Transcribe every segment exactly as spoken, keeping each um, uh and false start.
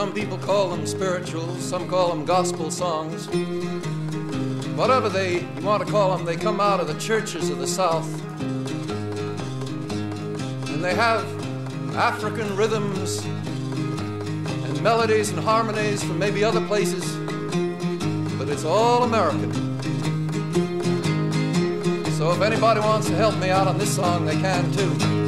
Some people call them spirituals, some call them gospel songs. Whatever they you want to call them, they come out of the churches of the South. And they have African rhythms and melodies and harmonies from maybe other places, but it's all American. So if anybody wants to help me out on this song, they can too.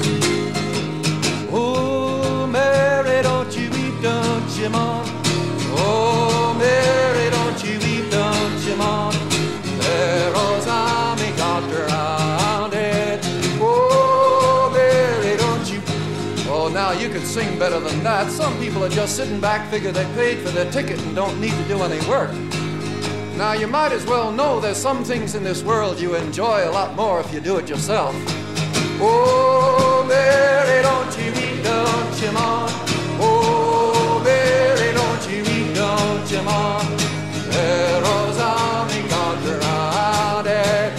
Oh, Mary, don't you weep, don't you mourn. Oh, Mary, don't you weep, don't you mourn. Pharaoh's army got drowned. Oh, Mary, don't you. Oh, now you could sing better than that. Some people are just sitting back, figure they paid for their ticket and don't need to do any work. Now you might as well know there's some things in this world you enjoy a lot more if you do it yourself. Oh, Mary, don't you weep, don't you mourn. Oh, Mary, don't you weep, don't you mourn. Pharaoh's army got drowned.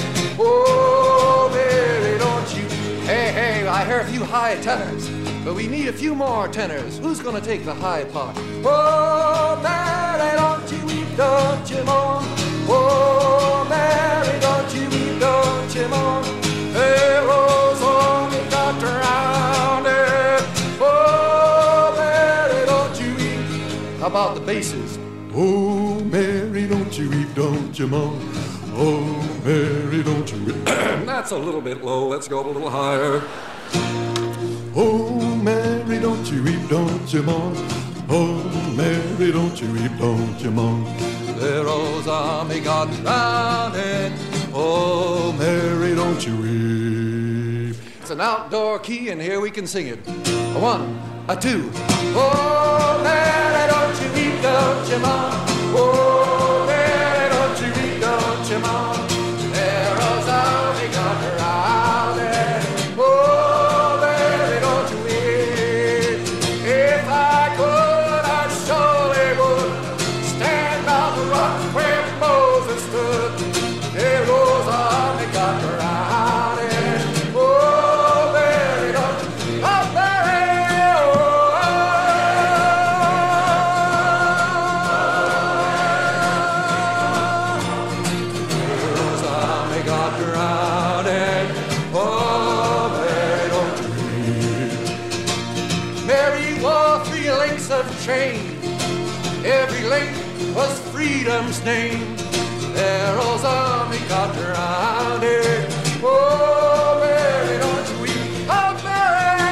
Oh, Mary, don't you. Hey, hey, I hear a few high tenors, but we need a few more tenors. Who's gonna take the high part? Oh, Mary, don't you weep, don't you mourn. Oh, Mary, don't you weep, don't you mourn. Pharaoh's army got drowned. Oh, Mary, don't you weep. How about the basses? Oh, Mary, don't you weep, don't you mourn. Oh, Mary, don't you weep. That's a little bit low. Let's go a little higher. Oh, Mary, don't you weep, don't you mourn. Oh, Mary, don't you weep, don't you mourn. Pharaoh's army got drowned. Oh, Mary, don't you weep. It's an outdoor key, and here we can sing it. A one, a two. Oh, Mary, don't you weep, don't you mourn. Oh, Mary, don't you weep, don't you mourn. Pharaoh's army got drowned. Oh, Mary, don't you weep. If I could, I surely would stand on the rock where Moses stood. Pharaoh's army got drowned. Oh, Mary, don't you weep. Oh, Mary, oh, Pharaoh's army got drowned. Oh, Mary, don't you weep. Mary wore three links of chain. Every link was freedom's name. Pharaoh's army got drowned. Oh, Mary, don't you weep. Oh, Mary.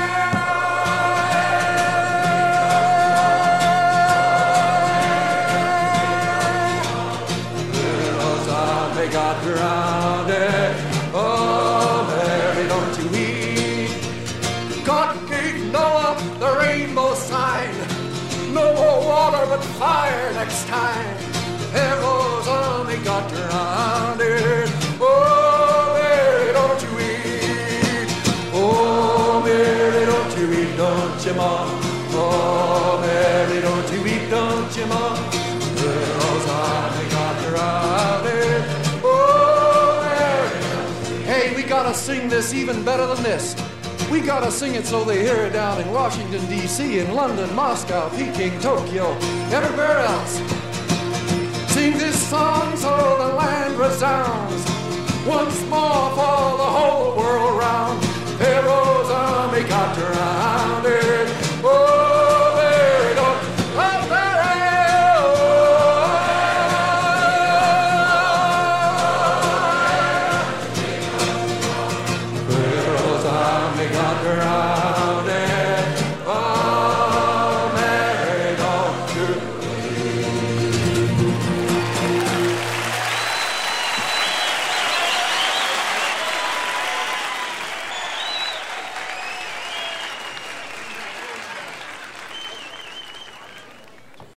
Pharaoh's army got drowned. Oh, Mary, don't you weep. God gave Noah the rainbow sign. No more water but fire next time. Pharaoh's army got drowned. Oh, Mary, don't you weep. Oh, Mary, don't you weep, don't you mourn. Oh, Mary, don't you weep, don't you mourn. Pharaoh's army got drowned. Oh, Mary. Hey, we gotta sing this even better than this. We gotta sing it so they hear it down in Washington, D C, in London, Moscow, Peking, Tokyo, everywhere else. Sing this song so the land resounds once more for the whole world round. Pharaoh's army got drowned.